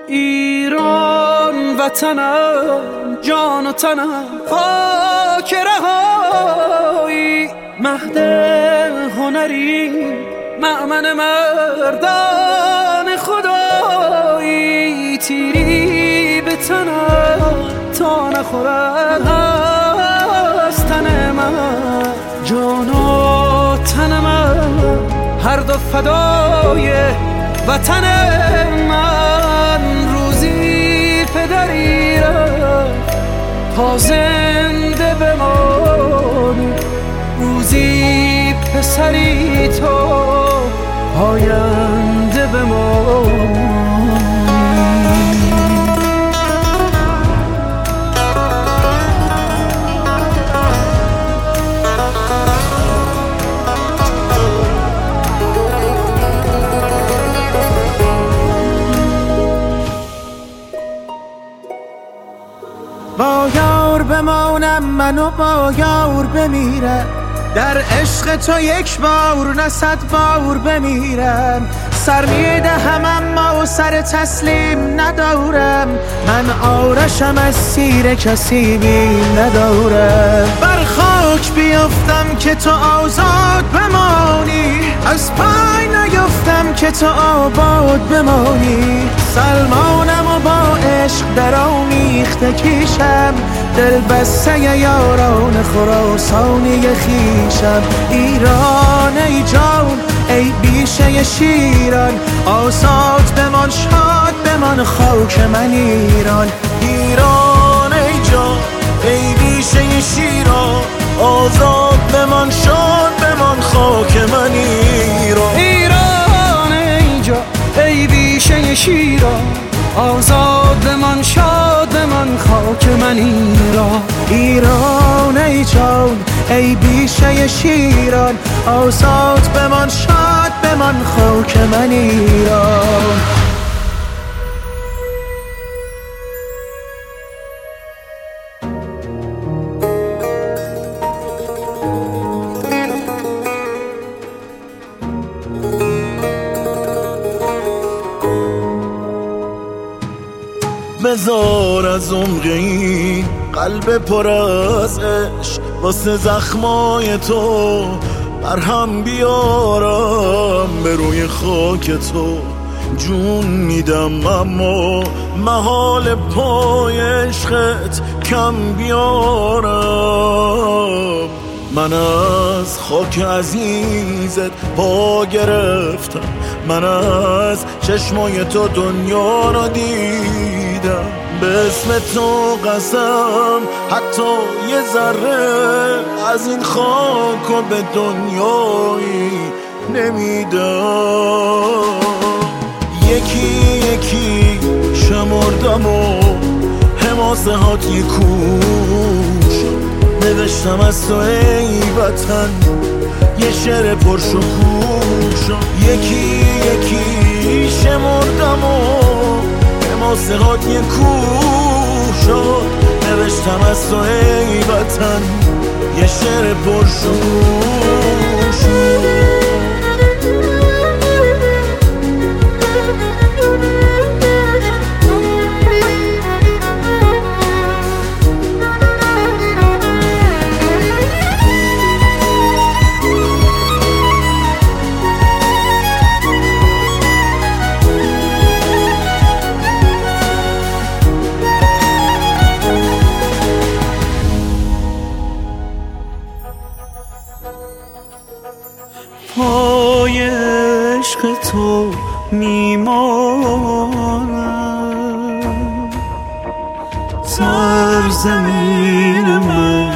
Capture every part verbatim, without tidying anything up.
ایران وطنم، جان و تنم خاک رهایی، مهد هنری مأمن مردان خدایی، تیری به تنم تا نخورد از تن من، جان و تن من هر دو فدای وطن من. روزی پدری رفت تا زنده بمانی، روزی پسری تو آینده بمانی. با یار بمانم من و با یار بمیرم، در عشق تو یک بار نه صد بار بمیرم. سر میدهم اما سر تسلیم ندارم، من آرشم از سیر کسی بیم ندارم. بر خاک بیفتم که تو آزاد بمانی، از پای نیفتم که تو آباد بمانی. سلمانم و با عشق در آمیخته کیشم، دل بسته یاران خراسانی خیشم. ایران ای جان ای بیشه شیران، آزاد بمان شاد بمان خاک من ایران. ایران ای جان ای بیشه شیران، آزاد بمان شاد بمان خاک من ایران. ایران ای جان ای بیشه شیران، آزاد بمان شاد بمان خاک من ایران. ایران ای جان ای بیشه شیران، آزاد بمان شاد بمان خاک من ایران. بذار از عمق این قلب پر از عشق، واسه زخمای تو مرهم بیارم. به روی خاک تو جون میدم اما محال پای عشقت کم بیارم. من از خاک عزیزت پا گرفتم، من از چشمای تو دنیا را دیدم. به اسم تو قسم حتی یه ذره از این خاک و به دنیایی نمیدم. یکی یکی شمردم و حماسه هات یک کوش، نوشتم از تو ای وطن یه شعر پرشکوه. یکی یکی شمردم و حماسه هات یک کوش، نوشتم از تو ای وطن یه شعر پرشکوه. پای عشق تو میمانم، سرزمین من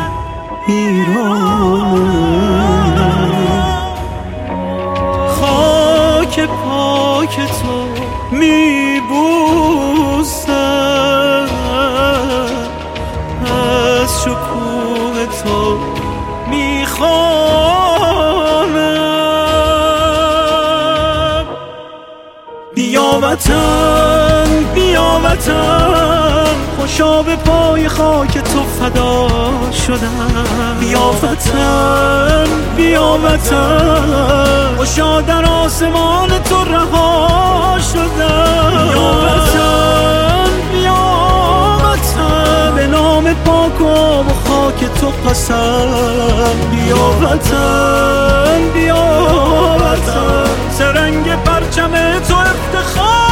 ایرانم. خاک پاک تو میبوسم، از شکوه تو میخوانم. بیا وطن بیا وطن، خوشا به پای خاک تو فدا شدم. بیا وطن بیا وطن، خوشا در آسمان تو رها شدم. بیا وطن خاک تو قسم. بیا وطن بیا وطن، سرنگ پرچم تو افتخار.